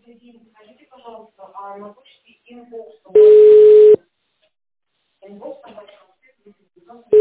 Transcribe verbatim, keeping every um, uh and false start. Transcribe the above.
Скажите, пожалуйста, а на почте инбокс у вас инбокс там большой?